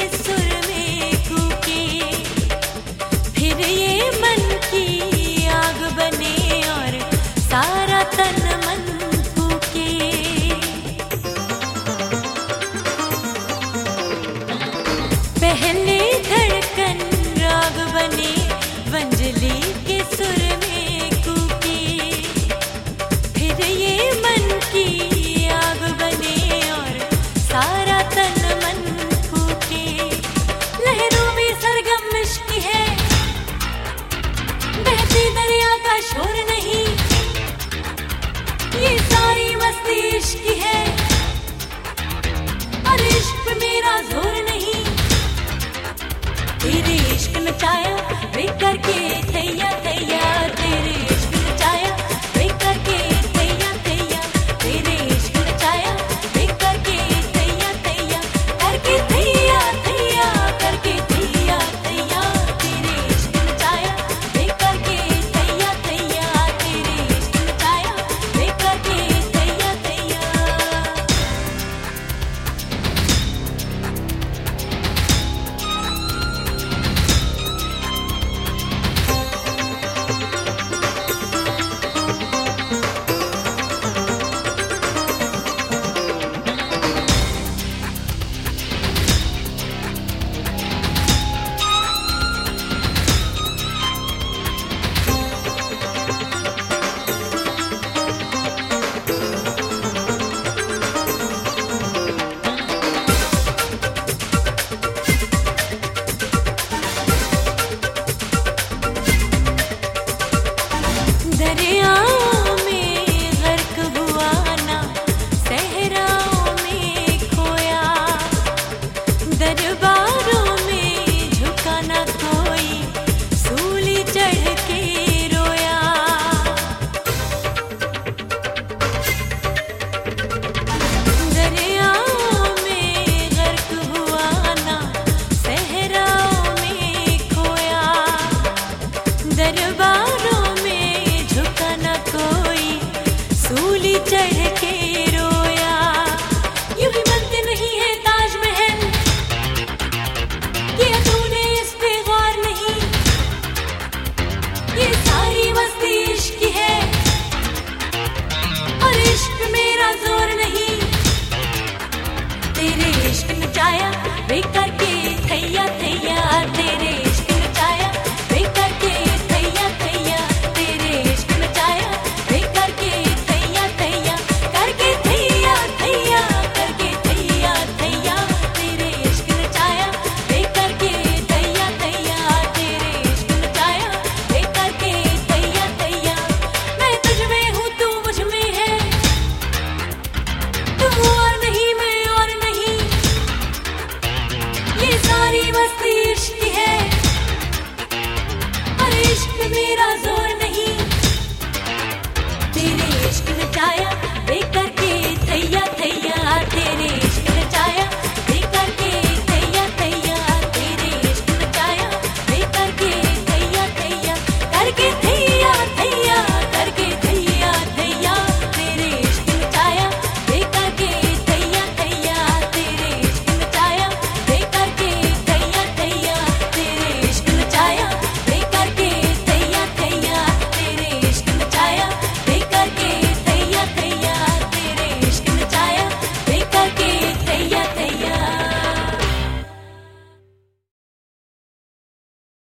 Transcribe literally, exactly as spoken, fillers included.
सुर में कूके, फिर ये मन की आग बने और सारा तन मन फूके। पहले धड़कन राग बने वंजली के सुर में कूके, फिर ये मन की आग बने और सारा तन मन फूके। लहरों में सरगम इश्क है, बहती दरिया का शोर नहीं, ये सारी मस्ती इश्क है और इश्क पे मेरा जोर नहीं। तेरे इश्क नचाया वे करके थैया थैया, तेरे इश्क नचाया वे करके थैया थैया, तेरे इश्क नचाया वे करके थैया थैया, करके थैया थैया, करके थैया थैया, तेरे इश्क नचाया वे करके थैया थैया, तेरे इश्क नचाया वे करके थैया थैया। दरियाओं में गर्क हुआ ना, सहराओं में खोया, दरबारों में झुका ना कोई, सूली चढ़ के रोया। दरियाओं में गर्क हुआ ना, सहराओं में खोया, दरबारों कोई सूली चढ़ के रोया। यूं ही बनते नहीं है ताजमहल, किया तूने इस पे गौर नहीं, ये सारी मस्ती इश्क है और इश्क मेरा जोर नहीं। तेरे इश्क नचाया वे करके थैया थैया, तेरे इश्क नचाया वे करके थैया थैया, तेरे इश्क नचाया वे करके थैया थैया, करके थैया थैया, करके थैया थैया, तेरे इश्क नचाया वे करके थैया थैया, तेरे इश्क नचाया वे करके थैया थैया। मैं तुझ में हूँ तू मुझ में है, तू और नहीं मैं और नहीं, ये सारी मस्ती इश्क है और इश्क मेरा जोर